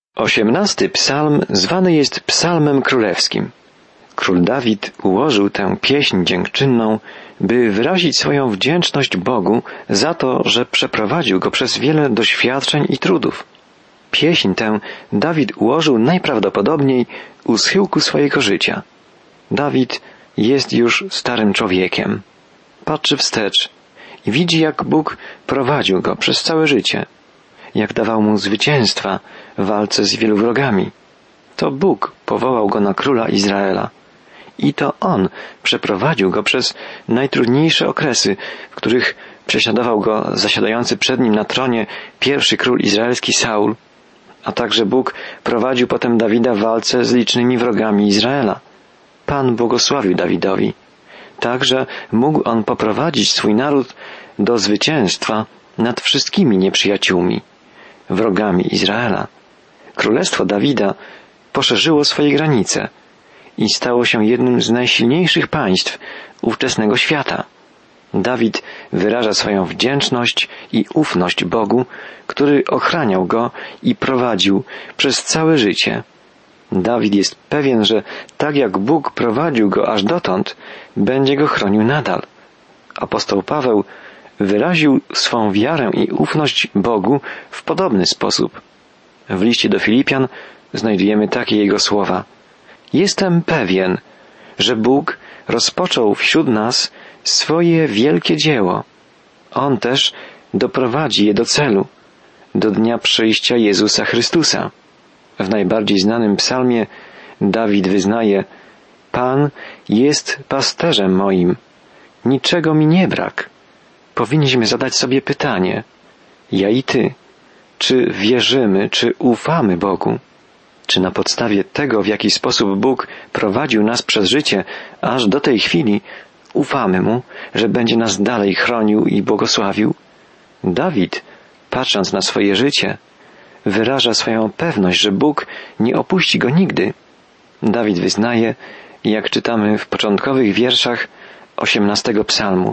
18 psalm zwany jest psalmem królewskim. Król Dawid ułożył tę pieśń dziękczynną, by wyrazić swoją wdzięczność Bogu za to, że przeprowadził go przez wiele doświadczeń i trudów. Pieśń tę Dawid ułożył najprawdopodobniej u schyłku swojego życia. Dawid jest już starym człowiekiem. Patrzy wstecz i widzi, jak Bóg prowadził go przez całe życie, jak dawał mu zwycięstwa w walce z wielu wrogami. To Bóg powołał go na króla Izraela. I to On przeprowadził go przez najtrudniejsze okresy, w których prześladował go zasiadający przed nim na tronie pierwszy król izraelski Saul, a także Bóg prowadził potem Dawida w walce z licznymi wrogami Izraela. Pan błogosławił Dawidowi, tak że mógł on poprowadzić swój naród do zwycięstwa nad wszystkimi nieprzyjaciółmi, wrogami Izraela. Królestwo Dawida poszerzyło swoje granice i stało się jednym z najsilniejszych państw ówczesnego świata. Dawid wyraża swoją wdzięczność i ufność Bogu, który ochraniał go i prowadził przez całe życie. Dawid jest pewien, że tak jak Bóg prowadził go aż dotąd, będzie go chronił nadal. Apostoł Paweł wyraził swą wiarę i ufność Bogu w podobny sposób. W liście do Filipian znajdujemy takie jego słowa. Jestem pewien, że Bóg rozpoczął wśród nas swoje wielkie dzieło. On też doprowadzi je do celu, do dnia przyjścia Jezusa Chrystusa. W najbardziej znanym psalmie Dawid wyznaje: Pan jest pasterzem moim, niczego mi nie brak. Powinniśmy zadać sobie pytanie, ja i ty, czy wierzymy, czy ufamy Bogu? Czy na podstawie tego, w jaki sposób Bóg prowadził nas przez życie, aż do tej chwili, ufamy Mu, że będzie nas dalej chronił i błogosławił? Dawid, patrząc na swoje życie, wyraża swoją pewność, że Bóg nie opuści go nigdy. Dawid wyznaje, jak czytamy w początkowych wierszach 18 psalmu: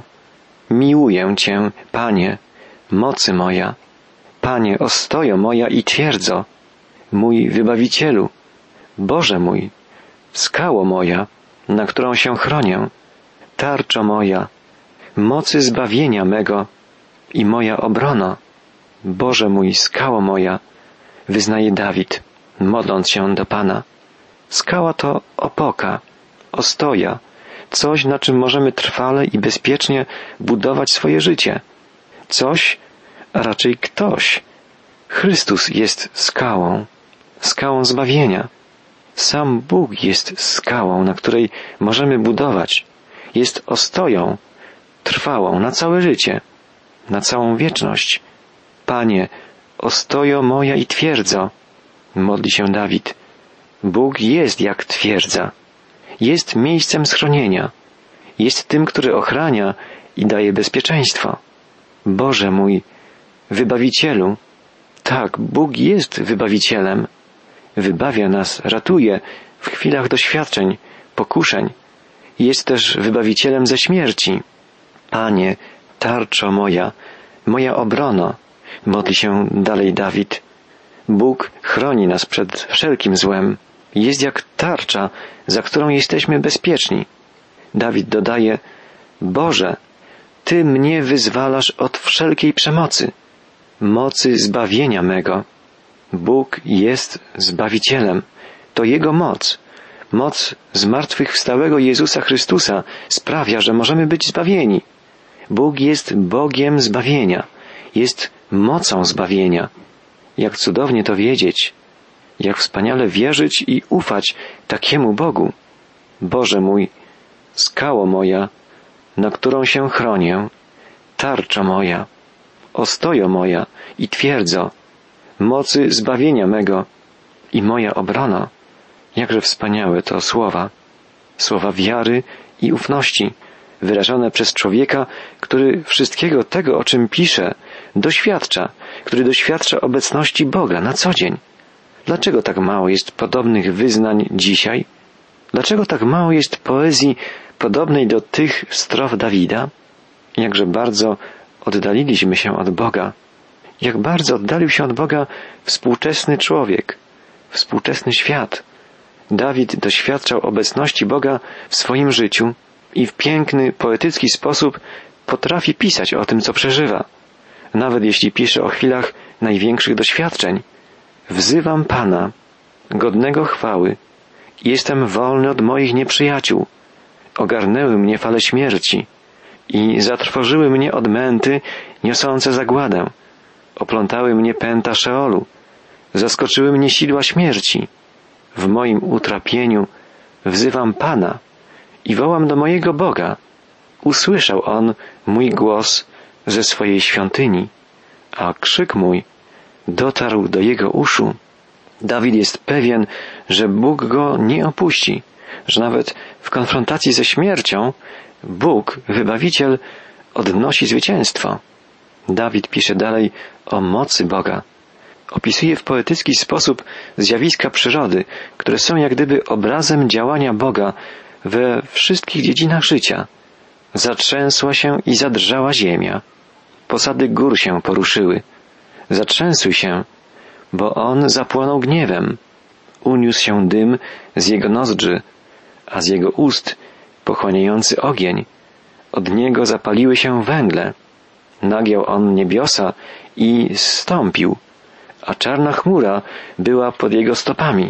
Miłuję Cię, Panie, mocy moja, Panie, ostojo moja i twierdzo, mój Wybawicielu, Boże mój, skało moja, na którą się chronię, tarczo moja, mocy zbawienia mego i moja obrona, Boże mój, skało moja, wyznaje Dawid, modląc się do Pana. Skała to opoka, ostoja, coś, na czym możemy trwale i bezpiecznie budować swoje życie. Coś, a raczej ktoś. Chrystus jest skałą, skałą zbawienia. Sam Bóg jest skałą, na której możemy budować. Jest ostoją, trwałą na całe życie, na całą wieczność. Panie, ostojo moja i twierdzo, modli się Dawid. Bóg jest jak twierdza. Jest miejscem schronienia. Jest tym, który ochrania i daje bezpieczeństwo. Boże mój, Wybawicielu, tak, Bóg jest Wybawicielem. Wybawia nas, ratuje w chwilach doświadczeń, pokuszeń. Jest też Wybawicielem ze śmierci. Panie, tarczo moja, moja obrona, modli się dalej Dawid. Bóg chroni nas przed wszelkim złem. Jest jak tarcza, za którą jesteśmy bezpieczni. Dawid dodaje: Boże, Ty mnie wyzwalasz od wszelkiej przemocy, mocy zbawienia mego. Bóg jest Zbawicielem. To Jego moc. Moc zmartwychwstałego Jezusa Chrystusa sprawia, że możemy być zbawieni. Bóg jest Bogiem zbawienia. Jest mocą zbawienia. Jak cudownie to wiedzieć. Jak wspaniale wierzyć i ufać takiemu Bogu. Boże mój, skało moja, na którą się chronię, tarczo moja, ostojo moja i twierdzo, mocy zbawienia mego i moja obrona. Jakże wspaniałe to słowa. Słowa wiary i ufności, wyrażone przez człowieka, który wszystkiego tego, o czym pisze, doświadcza, który doświadcza obecności Boga na co dzień. Dlaczego tak mało jest podobnych wyznań dzisiaj? Dlaczego tak mało jest poezji podobnej do tych strof Dawida? Jakże bardzo oddaliliśmy się od Boga. Jak bardzo oddalił się od Boga współczesny człowiek. współczesny świat. Dawid doświadczał obecności Boga w swoim życiu i w piękny, poetycki sposób potrafi pisać o tym, co przeżywa. Nawet jeśli pisze o chwilach największych doświadczeń. Wzywam Pana, godnego chwały. Jestem wolny od moich nieprzyjaciół. Ogarnęły mnie fale śmierci i zatrwożyły mnie odmęty niosące zagładę. Oplątały mnie pęta Szeolu. Zaskoczyły mnie sidła śmierci. W moim utrapieniu wzywam Pana i wołam do mojego Boga. Usłyszał On mój głos ze swojej świątyni, a krzyk mój dotarł do Jego uszu. Dawid jest pewien, że Bóg go nie opuści, że nawet w konfrontacji ze śmiercią Bóg, Wybawiciel, odnosi zwycięstwo. Dawid pisze dalej o mocy Boga. Opisuje w poetycki sposób zjawiska przyrody, które są jak gdyby obrazem działania Boga we wszystkich dziedzinach życia. Zatrzęsła się i zadrżała ziemia. Posady gór się poruszyły. Zatrzęsły się, bo On zapłonął gniewem. Uniósł się dym z Jego nozdrzy, a z Jego ust pochłaniający ogień. Od Niego zapaliły się węgle. Nagiął On niebiosa i zstąpił, a czarna chmura była pod Jego stopami.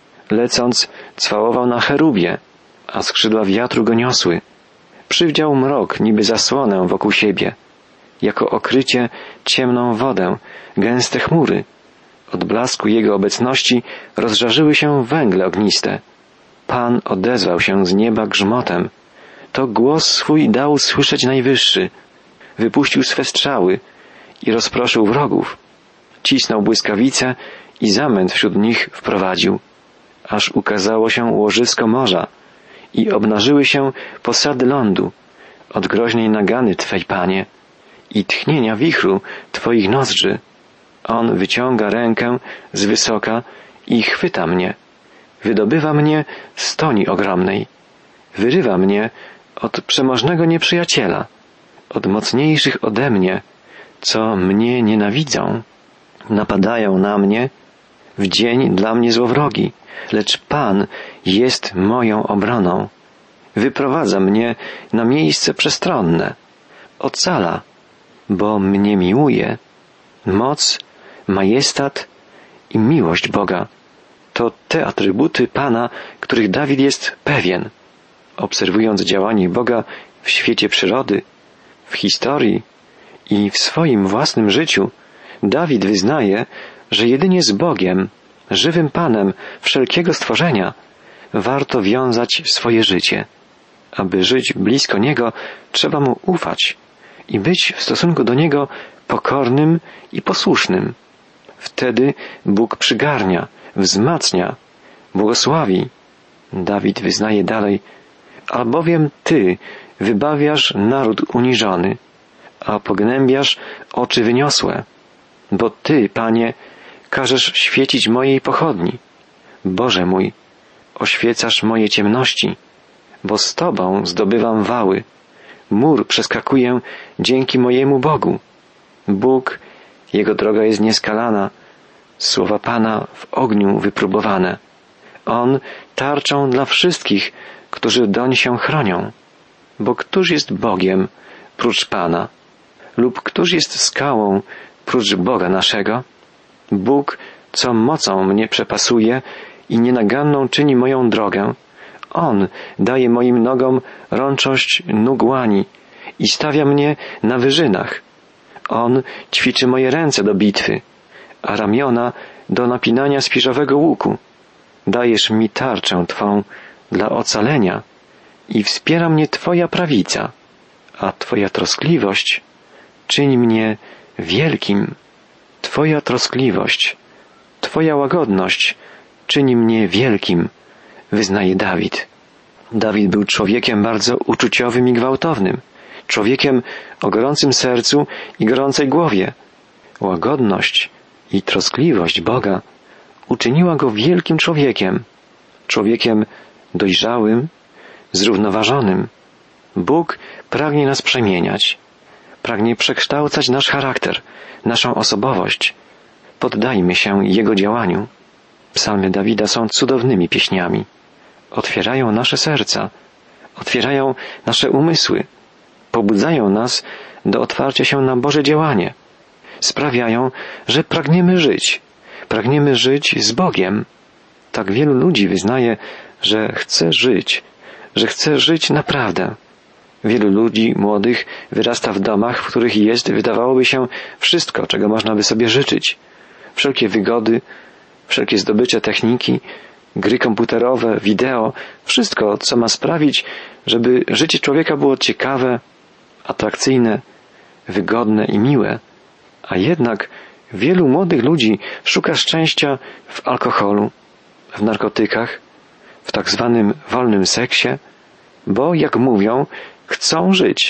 Lecąc, cwałował na cherubie, a skrzydła wiatru go niosły. Przywdział mrok, niby zasłonę wokół siebie. Jako okrycie ciemną wodę, gęste chmury. Od blasku Jego obecności rozżarzyły się węgle ogniste. Pan odezwał się z nieba grzmotem. To głos swój dał słyszeć Najwyższy. Wypuścił swe strzały i rozproszył wrogów. Cisnął błyskawice i zamęt wśród nich wprowadził. Aż ukazało się łożysko morza i obnażyły się posady lądu od groźnej nagany Twej, Panie, i tchnienia wichru Twoich nozdrzy. On wyciąga rękę z wysoka i chwyta mnie. Wydobywa mnie z toni ogromnej. Wyrywa mnie od przemożnego nieprzyjaciela, od mocniejszych ode mnie, co mnie nienawidzą. Napadają na mnie w dzień dla mnie złowrogi, lecz Pan jest moją obroną. Wyprowadza mnie na miejsce przestronne. Ocala, bo mnie miłuje. Moc, majestat i miłość Boga to te atrybuty Pana, których Dawid jest pewien. Obserwując działanie Boga w świecie przyrody, w historii i w swoim własnym życiu, Dawid wyznaje, że jedynie z Bogiem, żywym Panem wszelkiego stworzenia, warto wiązać swoje życie. Aby żyć blisko Niego, trzeba Mu ufać i być w stosunku do Niego pokornym i posłusznym. Wtedy Bóg przygarnia, wzmacnia, błogosławi. Dawid wyznaje dalej, albowiem Ty wybawiasz naród uniżony, a pognębiasz oczy wyniosłe. Bo Ty, Panie, każesz świecić mojej pochodni. Boże mój, oświecasz moje ciemności, bo z Tobą zdobywam wały. Mur przeskakuję dzięki mojemu Bogu. Bóg, Jego droga jest nieskalana, słowa Pana w ogniu wypróbowane. On tarczą dla wszystkich, którzy doń się chronią. Bo któż jest Bogiem prócz Pana? Lub któż jest skałą prócz Boga naszego? Bóg, co mocą mnie przepasuje i nienaganną czyni moją drogę. On daje moim nogom rączość nóg łani i stawia mnie na wyżynach. On ćwiczy moje ręce do bitwy, a ramiona do napinania spiżowego łuku. Dajesz mi tarczę Twą dla ocalenia i wspiera mnie Twoja prawica, a Twoja troskliwość czyni mnie wielkim. Twoja troskliwość, Twoja łagodność czyni mnie wielkim, wyznaje Dawid. Dawid był człowiekiem bardzo uczuciowym i gwałtownym, człowiekiem o gorącym sercu i gorącej głowie. Łagodność i troskliwość Boga uczyniła go wielkim człowiekiem, człowiekiem dojrzałym, zrównoważonym. Bóg pragnie nas przemieniać, pragnie przekształcać nasz charakter, naszą osobowość. Poddajmy się Jego działaniu. Psalmy Dawida są cudownymi pieśniami. Otwierają nasze serca, otwierają nasze umysły, pobudzają nas do otwarcia się na Boże działanie. Sprawiają, że pragniemy żyć z Bogiem. Tak wielu ludzi wyznaje, że chce żyć naprawdę. Wielu ludzi młodych wyrasta w domach, w których jest, wydawałoby się, wszystko, czego można by sobie życzyć. Wszelkie wygody, wszelkie zdobycze techniki, gry komputerowe, wideo, wszystko, co ma sprawić, żeby życie człowieka było ciekawe, atrakcyjne, wygodne i miłe. A jednak wielu młodych ludzi szuka szczęścia w alkoholu, w narkotykach, w tak zwanym wolnym seksie, bo, jak mówią, chcą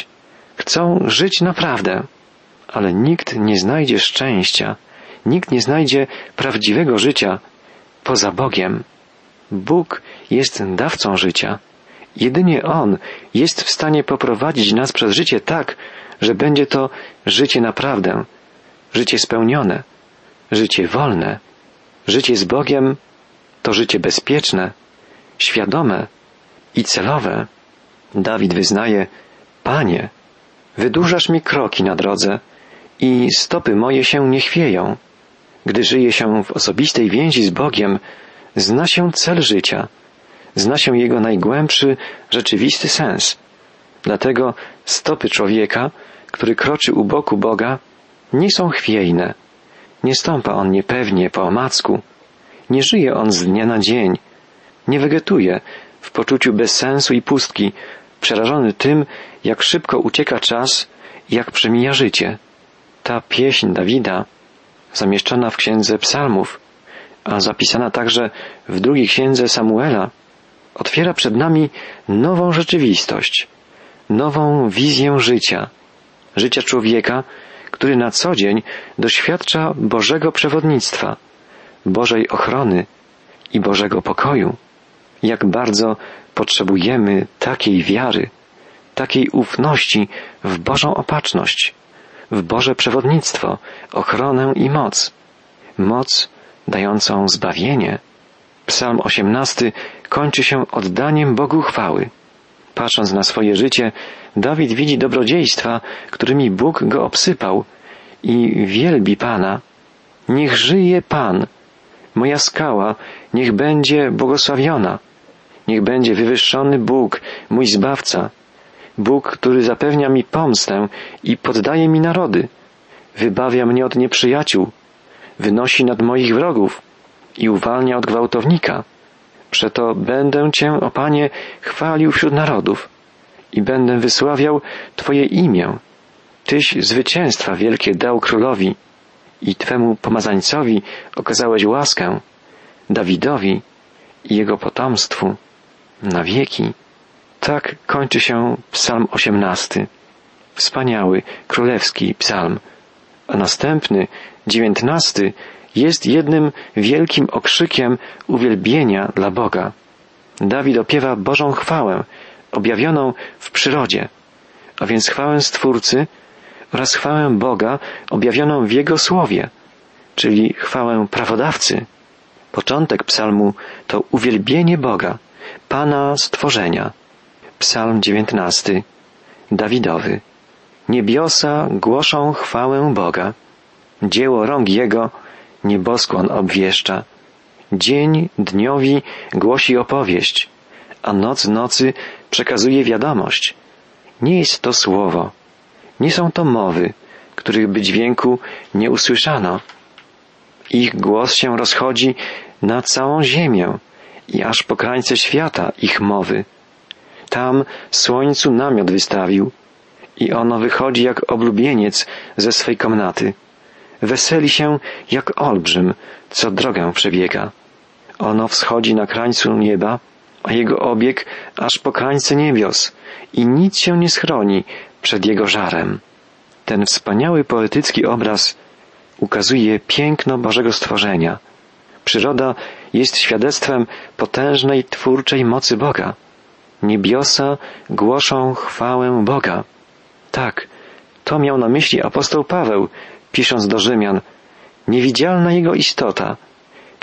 żyć naprawdę. Ale nikt nie znajdzie szczęścia, nikt nie znajdzie prawdziwego życia poza Bogiem. Bóg jest dawcą życia. Jedynie On jest w stanie poprowadzić nas przez życie tak, że będzie to życie naprawdę, życie spełnione, życie wolne. Życie z Bogiem to życie bezpieczne, świadome i celowe. Dawid wyznaje: Panie, wydłużasz mi kroki na drodze i stopy moje się nie chwieją. Gdy żyje się w osobistej więzi z Bogiem, zna się cel życia, zna się jego najgłębszy, rzeczywisty sens. Dlatego stopy człowieka, który kroczy u boku Boga, nie są chwiejne. Nie stąpa on niepewnie po omacku. Nie żyje on z dnia na dzień. Nie wegetuje w poczuciu bezsensu i pustki, przerażony tym, jak szybko ucieka czas i jak przemija życie. Ta pieśń Dawida, zamieszczona w Księdze Psalmów, a zapisana także w drugiej księdze Samuela, otwiera przed nami nową rzeczywistość, nową wizję życia człowieka, który na co dzień doświadcza Bożego przewodnictwa, Bożej ochrony i Bożego pokoju. Jak bardzo potrzebujemy takiej wiary, takiej ufności w Bożą opatrzność, w Boże przewodnictwo, ochronę i moc. Moc dającą zbawienie. Psalm 18 kończy się oddaniem Bogu chwały. Patrząc na swoje życie, Dawid widzi dobrodziejstwa, którymi Bóg go obsypał i wielbi Pana. Niech żyje Pan, moja skała, niech będzie błogosławiona. Niech będzie wywyższony Bóg, mój Zbawca. Bóg, który zapewnia mi pomstę i poddaje mi narody. Wybawia mnie od nieprzyjaciół. Wynosi nad moich wrogów i uwalnia od gwałtownika. Przeto będę Cię, o Panie, chwalił wśród narodów i będę wysławiał Twoje imię. Tyś zwycięstwa wielkie dał królowi i Twemu pomazańcowi okazałeś łaskę, Dawidowi i jego potomstwu na wieki. Tak kończy się Psalm 18. Wspaniały, królewski psalm. A następny, 19, jest jednym wielkim okrzykiem uwielbienia dla Boga. Dawid opiewa Bożą chwałę, objawioną w przyrodzie, a więc chwałę Stwórcy oraz chwałę Boga objawioną w Jego Słowie, czyli chwałę prawodawcy. Początek psalmu to uwielbienie Boga, Pana stworzenia. Psalm 19, Dawidowy. Niebiosa głoszą chwałę Boga. Dzieło rąk Jego nieboskłon obwieszcza. Dzień dniowi głosi opowieść, a noc nocy przekazuje wiadomość. Nie jest to słowo, nie są to mowy, których by dźwięku nie usłyszano. Ich głos się rozchodzi na całą ziemię i aż po krańce świata ich mowy. Tam słońcu namiot wystawił i ono wychodzi jak oblubieniec ze swej komnaty. Weseli się jak olbrzym, co drogę przebiega. Ono wschodzi na krańcu nieba, a jego obieg aż po krańce niebios i nic się nie schroni przed jego żarem. Ten wspaniały poetycki obraz ukazuje piękno Bożego stworzenia. Przyroda jest świadectwem potężnej twórczej mocy Boga. Niebiosa głoszą chwałę Boga. Tak, to miał na myśli apostoł Paweł, pisząc do Rzymian. Niewidzialna Jego istota,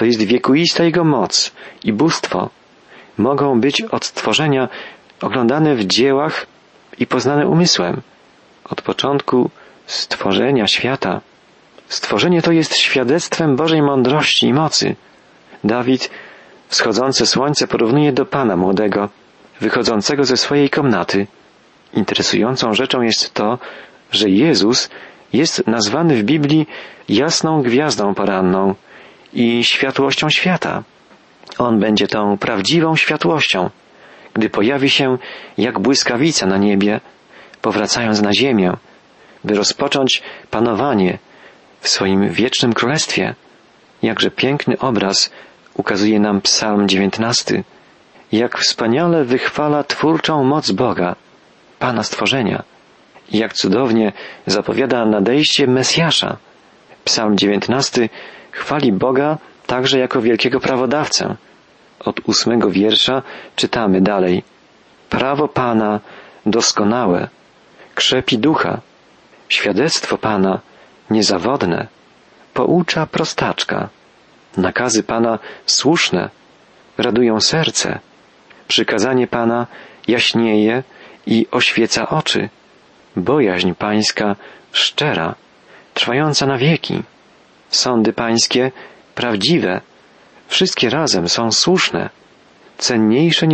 to jest wiekuista Jego moc i bóstwo, mogą być od stworzenia oglądane w dziełach i poznane umysłem. Od początku stworzenia świata. Stworzenie to jest świadectwem Bożej mądrości i mocy. Dawid wschodzące słońce porównuje do Pana młodego, wychodzącego ze swojej komnaty. Interesującą rzeczą jest to, że Jezus jest nazwany w Biblii jasną gwiazdą poranną i światłością świata. On będzie tą prawdziwą światłością, gdy pojawi się jak błyskawica na niebie, powracając na ziemię, by rozpocząć panowanie w swoim wiecznym królestwie. Jakże piękny obraz ukazuje nam Psalm 19. Jak wspaniale wychwala twórczą moc Boga, Pana stworzenia. I jak cudownie zapowiada nadejście Mesjasza. Psalm 19 chwali Boga także jako wielkiego prawodawcę. Od 8 wiersza czytamy dalej. Prawo Pana doskonałe, krzepi ducha. Świadectwo Pana niezawodne, poucza prostaczka. Nakazy Pana słuszne, radują serce. Przykazanie Pana jaśnieje i oświeca oczy. Bojaźń Pańska szczera, trwająca na wieki. Sądy Pańskie prawdziwe, wszystkie razem są słuszne, cenniejsze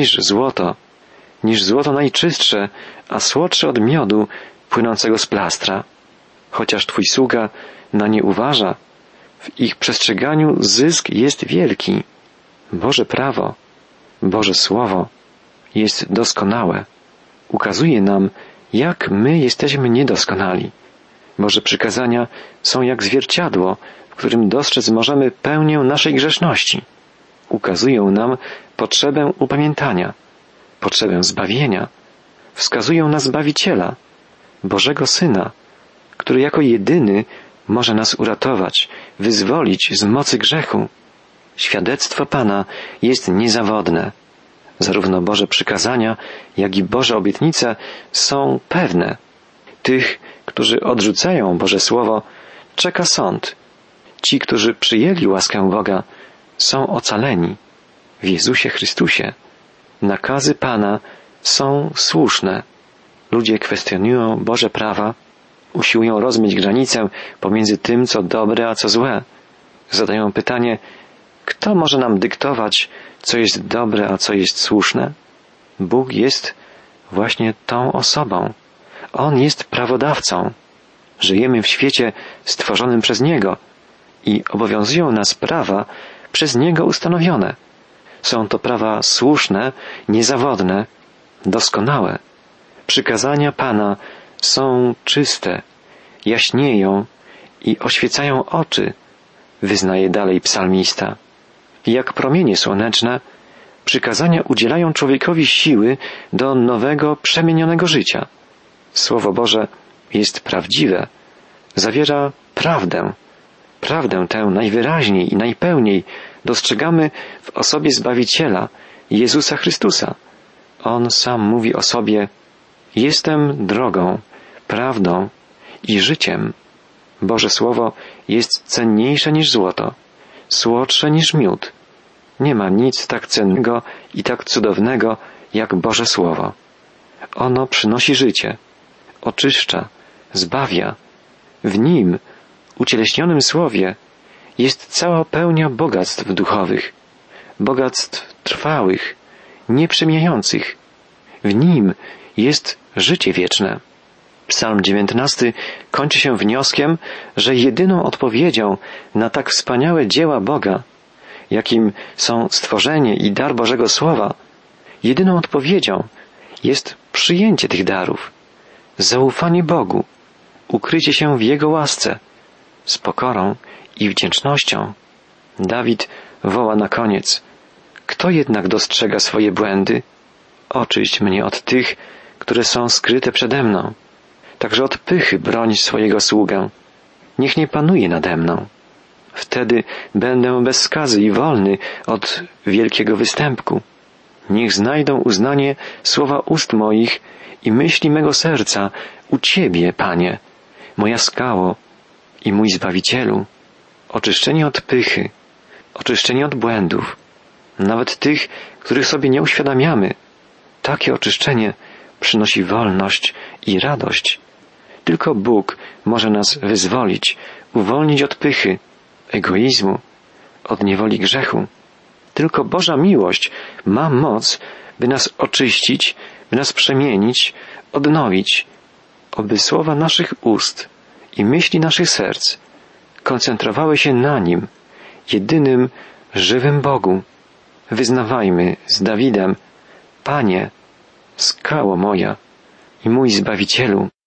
niż złoto najczystsze, a słodsze od miodu płynącego z plastra. Chociaż Twój sługa na nie uważa, w ich przestrzeganiu zysk jest wielki. Boże prawo, Boże Słowo jest doskonałe. Ukazuje nam, jak my jesteśmy niedoskonali. Boże przykazania są jak zwierciadło, w którym dostrzec możemy pełnię naszej grzeszności. Ukazują nam potrzebę upamiętania, potrzebę zbawienia. Wskazują na Zbawiciela, Bożego Syna, który jako jedyny może nas uratować, wyzwolić z mocy grzechu. Świadectwo Pana jest niezawodne. Zarówno Boże przykazania, jak i Boże obietnice są pewne. Tych, którzy odrzucają Boże Słowo, czeka sąd. Ci, którzy przyjęli łaskę Boga, są ocaleni. W Jezusie Chrystusie nakazy Pana są słuszne. Ludzie kwestionują Boże prawa, usiłują rozmyć granicę pomiędzy tym, co dobre, a co złe. Zadają pytanie, kto może nam dyktować, co jest dobre, a co jest słuszne? Bóg jest właśnie tą osobą. On jest prawodawcą. Żyjemy w świecie stworzonym przez Niego i obowiązują nas prawa przez Niego ustanowione. Są to prawa słuszne, niezawodne, doskonałe. Przykazania Pana są czyste, jaśnieją i oświecają oczy, wyznaje dalej psalmista. Jak promienie słoneczne, przykazania udzielają człowiekowi siły do nowego, przemienionego życia. Słowo Boże jest prawdziwe, zawiera prawdę. Prawdę tę najwyraźniej i najpełniej dostrzegamy w osobie Zbawiciela, Jezusa Chrystusa. On sam mówi o sobie, jestem drogą, prawdą i życiem. Boże Słowo jest cenniejsze niż złoto, słodsze niż miód. Nie ma nic tak cennego i tak cudownego jak Boże Słowo. Ono przynosi życie, oczyszcza, zbawia. W nim, ucieleśnionym Słowie, jest cała pełnia bogactw duchowych, bogactw trwałych, nieprzemijających. W nim jest życie wieczne. Psalm 19 kończy się wnioskiem, że jedyną odpowiedzią na tak wspaniałe dzieła Boga, jakim są stworzenie i dar Bożego Słowa, jedyną odpowiedzią jest przyjęcie tych darów, zaufanie Bogu, ukrycie się w Jego łasce, z pokorą i wdzięcznością. Dawid woła na koniec, kto jednak dostrzega swoje błędy? Oczyść mnie od tych, które są skryte przede mną. Także od pychy broń swojego sługę. Niech nie panuje nade mną. Wtedy będę bez skazy i wolny od wielkiego występku. Niech znajdą uznanie słowa ust moich i myśli mego serca u Ciebie, Panie, moja skało i mój Zbawicielu. Oczyszczenie od pychy, oczyszczeni od błędów, nawet tych, których sobie nie uświadamiamy. Takie oczyszczenie przynosi wolność i radość. Tylko Bóg może nas wyzwolić, uwolnić od pychy, egoizmu, od niewoli grzechu. Tylko Boża miłość ma moc, by nas oczyścić, by nas przemienić, odnowić, oby słowa naszych ust i myśli naszych serc koncentrowały się na Nim, jedynym żywym Bogu. Wyznawajmy z Dawidem: Panie, skało moja i mój Zbawicielu.